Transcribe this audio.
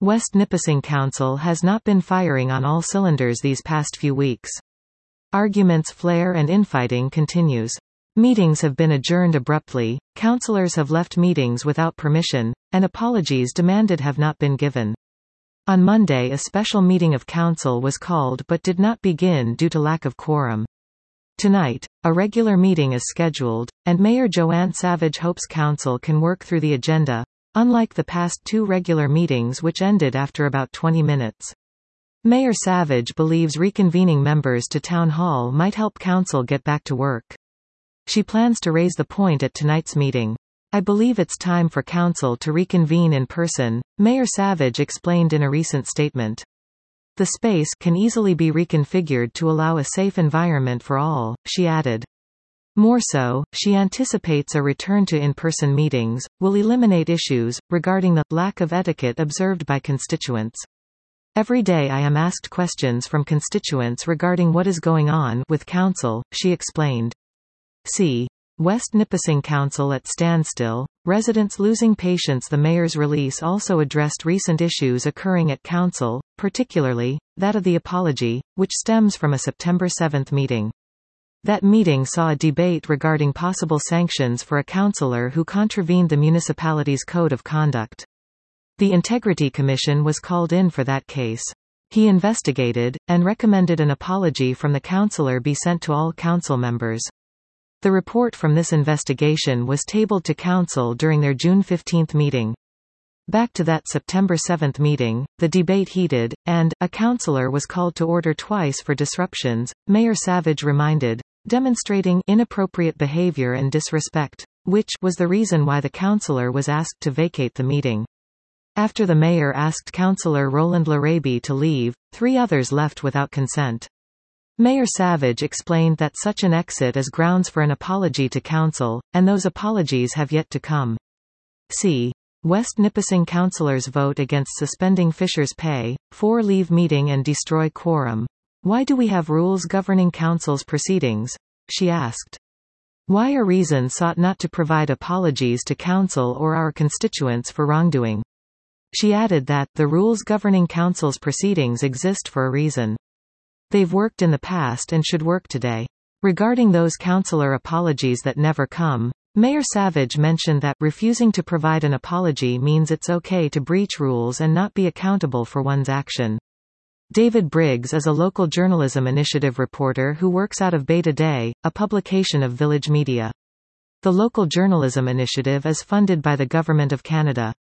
West Nipissing Council has not been firing on all cylinders these past few weeks. Arguments flare and infighting continues. Meetings have been adjourned abruptly, councillors have left meetings without permission, and apologies demanded have not been given. On Monday a special meeting of council was called but did not begin due to lack of quorum. Tonight, a regular meeting is scheduled, and Mayor Joanne Savage hopes council can work through the agenda, unlike the past two regular meetings which ended after about 20 minutes. Mayor Savage believes reconvening members to Town Hall might help council get back to work. She plans to raise the point at tonight's meeting. I believe it's time for council to reconvene in person, Mayor Savage explained in a recent statement. The space can easily be reconfigured to allow a safe environment for all, she added. More so, she anticipates a return to in-person meetings will eliminate issues regarding the lack of etiquette observed by constituents. Every day I am asked questions from constituents regarding what is going on with council, she explained. See. West Nipissing Council at standstill, residents losing patience. The mayor's release also addressed recent issues occurring at council, particularly that of the apology, which stems from a September 7 meeting. That meeting saw a debate regarding possible sanctions for a councillor who contravened the municipality's code of conduct. The Integrity Commission was called in for that case. He investigated, and recommended an apology from the councillor be sent to all council members. The report from this investigation was tabled to council during their June 15 meeting. Back to that September 7 meeting, the debate heated, and a councillor was called to order twice for disruptions, Mayor Savage reminded, demonstrating inappropriate behavior and disrespect, which was the reason why the councillor was asked to vacate the meeting. After the mayor asked Councillor Roland Laraby to leave, 3 others left without consent. Mayor Savage explained that such an exit is grounds for an apology to council, and those apologies have yet to come. See. West Nipissing councillors vote against suspending Fisher's pay, 4 leave meeting and destroy quorum. Why do we have rules governing council's proceedings? She asked. Why a reason sought not to provide apologies to council or our constituents for wrongdoing. She added that the rules governing council's proceedings exist for a reason. They've worked in the past and should work today. Regarding those councillor apologies that never come, Mayor Savage mentioned that refusing to provide an apology means it's okay to breach rules and not be accountable for one's action. David Briggs is a local journalism initiative reporter who works out of Beta Day, a publication of Village Media. The local journalism initiative is funded by the Government of Canada.